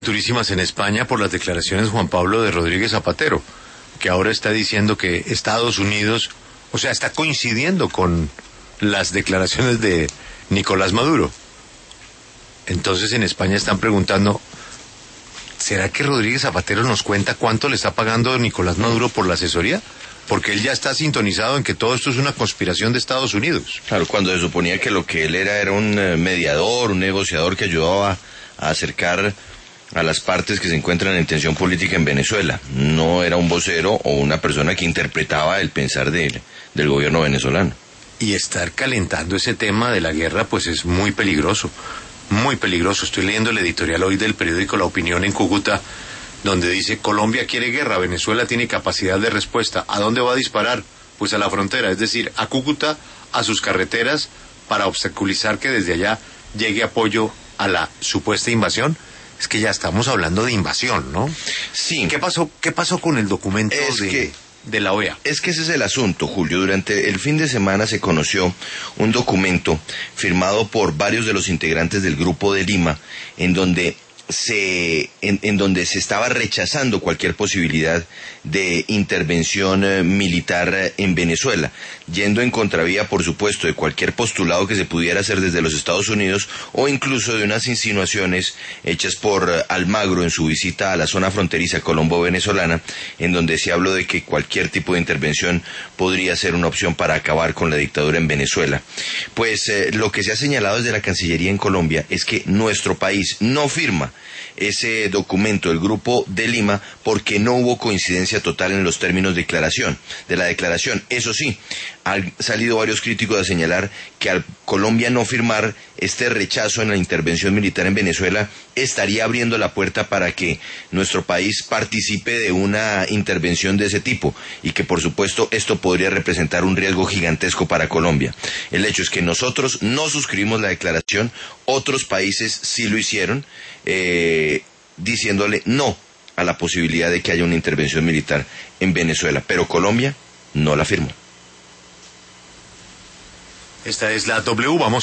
durísimas en España por las declaraciones de Juan Pablo de Rodríguez Zapatero, que ahora está diciendo que Estados Unidos, o sea, está coincidiendo con las declaraciones de Nicolás Maduro. Entonces en España están preguntando, ¿será que Rodríguez Zapatero nos cuenta cuánto le está pagando Nicolás Maduro por la asesoría? Porque él ya está sintonizado en que todo esto es una conspiración de Estados Unidos. Claro, cuando se suponía que lo que él era un mediador, un negociador que ayudaba a acercar a las partes que se encuentran en tensión política en Venezuela. No era un vocero o una persona que interpretaba el pensar del gobierno venezolano. Y estar calentando ese tema de la guerra pues es muy peligroso, muy peligroso. Estoy leyendo el editorial hoy del periódico La Opinión en Cúcuta, donde dice: Colombia quiere guerra, Venezuela tiene capacidad de respuesta. ¿A dónde va a disparar? Pues a la frontera, es decir, a Cúcuta, a sus carreteras, para obstaculizar que desde allá llegue apoyo a la supuesta invasión. Es que ya estamos hablando de invasión, ¿no? Sí. ¿Qué pasó con el documento de la OEA? Es que ese es el asunto, Julio. Durante el fin de semana se conoció un documento firmado por varios de los integrantes del Grupo de Lima, en donde se estaba rechazando cualquier posibilidad de intervención militar en Venezuela, yendo en contravía, por supuesto, de cualquier postulado que se pudiera hacer desde los Estados Unidos, o incluso de unas insinuaciones hechas por Almagro en su visita a la zona fronteriza colombo-venezolana, en donde se habló de que cualquier tipo de intervención podría ser una opción para acabar con la dictadura en Venezuela. Pues lo que se ha señalado desde la Cancillería en Colombia es que nuestro país no firma ese documento del Grupo de Lima porque no hubo coincidencia total en los términos de la declaración. Eso sí, han salido varios críticos a señalar que al Colombia no firmar este rechazo en la intervención militar en Venezuela estaría abriendo la puerta para que nuestro país participe de una intervención de ese tipo, y que por supuesto esto podría representar un riesgo gigantesco para Colombia. El hecho es que nosotros no suscribimos la declaración, otros países sí lo hicieron, diciéndole no a la posibilidad de que haya una intervención militar en Venezuela, pero Colombia no la firmó. Esta es la W, vamos